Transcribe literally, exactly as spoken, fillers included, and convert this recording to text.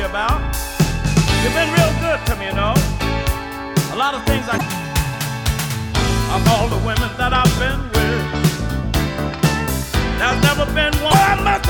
about. You've been real good to me, you know. A lot of things I of all the women that I've been with, there's never been one I must